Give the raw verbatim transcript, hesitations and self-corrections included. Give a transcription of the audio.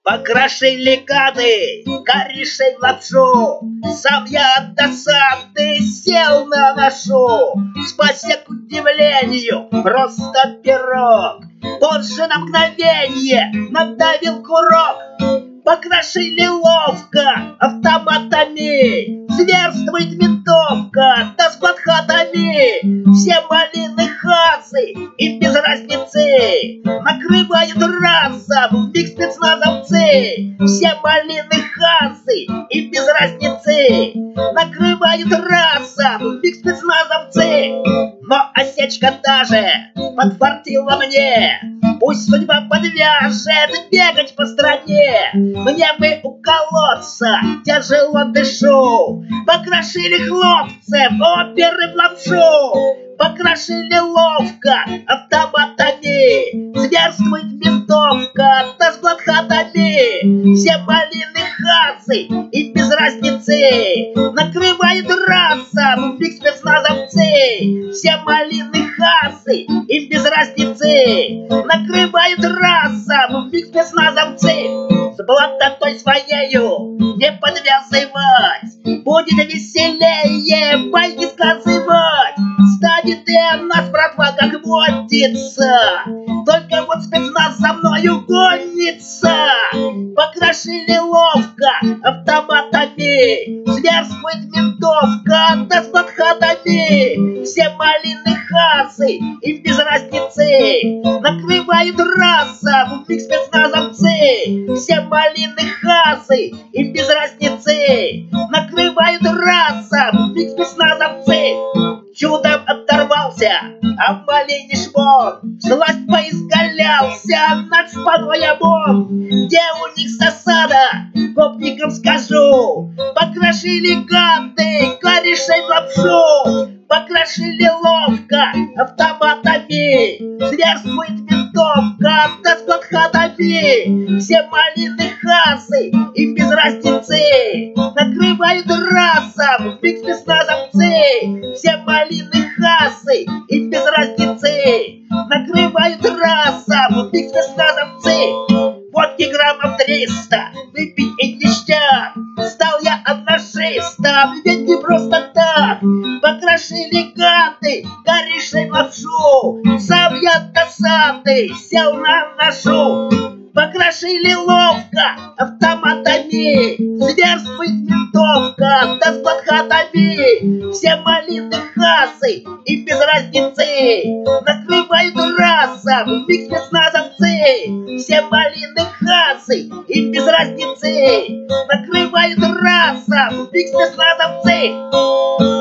Покрошили гады корешей в лапшу. Сам я от досады сел на ношу. Спасся к удивлению просто пирог. Позже на мгновенье надавил курок. Покрошили ловко автоматами. Зверствует винтовка, да с подхватами. Все малины хазы, им без разницы. Накрывают разом миг спецназовцы. Все малины хазы, им без разницы. Накрывают разом миг спецназовцы. Но осечка даже подфартила мне. Пусть судьба подвяжет бегать по стране. Мне бы уколоться, тяжело дышу. Покрошили хлопцев оперы в лапшу. Покрошили ловко автоматами. Зверствует винтовка, да с блатхатами. Все малины хазы, им без разницы. Накрывают разом миг спецназовцы. Все малины хазы, им без разницы. Накрывают разом миг спецназовцы. С блатотой своею не подвязывать. Будет веселее байки сказывать. Станет и нас, братва, как водится. Только вот спецназ за мною гонится. Покрошили ловко автоматами. Зверствует винтовка, да с подхватами. Все малины хазы, им без разницы. Накрывают разом миг спецназовцы. Все малины хазы, им без разницы. Накрывают разом миг спецназовцы. Чудом оторвался, а в малине шпон. Сласть поизгалялся над шпаной обон. Где у них засада, гопникам скажу. Покрошили гады корешей в лапшу. Покрошили ловко автоматами. Зверствует винтовка, да с подхватами. Все малины хазы, им без разницы. Накрывают разом миг спецназовцы. Все малины хазы, им без разницы. Накрывают разом миг спецназовцы. Водки граммов триста, выпить и ништяк. Стал я одношистом, ведь не просто так. Покрошили гады корешей в лапшу. Сам я досады сел на ношу. Покрошили ловко автоматами. Зверствует винтовка, да с подхватами. Все малины хазы, им без разницы. Накрывают разом миг спецназовцы. Все малины хазы, им без разницы. Накрывают разом миг спецназовцы.